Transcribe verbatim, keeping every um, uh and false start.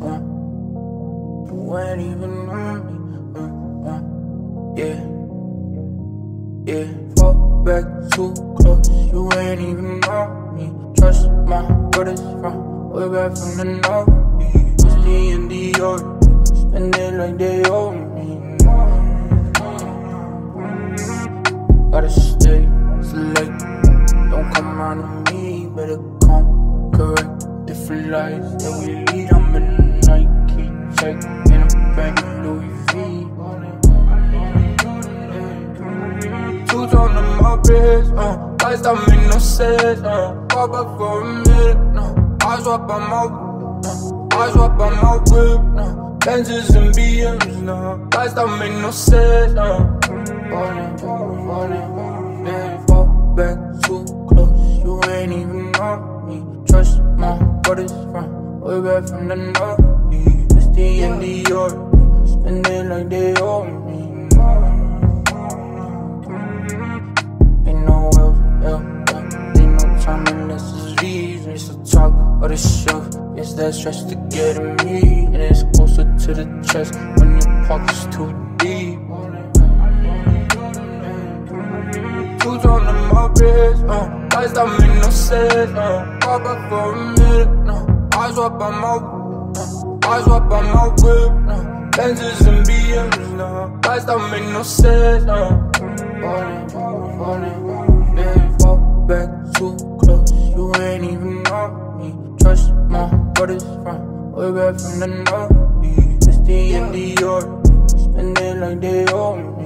uh, you ain't even on me, uh, uh, yeah, yeah. Fall back too close, you ain't even on me. Trust my brothers from way back from the north. It's the and the order, spend it like they owe me. Gotta stay select, don't come around to me, better come correct. Different lives that we lead, I'm in the Nike check, in a bag of Louis V. Two tone on my wrist, uh, lights don't make no sense, uh, pop up for a minute, no, I swap on my, uh, I swap on my whip, no, Benzes and B Ms, no, lights don't make no sense, uh, falling, falling, yeah, fall back too close, you ain't even on me. Trust my brothers from way back from the north. It's the and the order, spend it like they owe me. Ain't no else, else, ain't no time unless it's V's. It's the talk or the show, it's that stress to get in me. And it's closer to the chest when your pocket's too deep. Two tone on my wrist, uh, lights don't make no sense, uh, pop up for a minute, no, I swap on my, uh, I swap on my whip, no, Benzes and B Ms, no, lights don't make no sense, uh, falling, falling, yeah, fall back too close, you ain't even on me. Trust my brothers from way back from the north. It's the and the order, spend it like they owe me.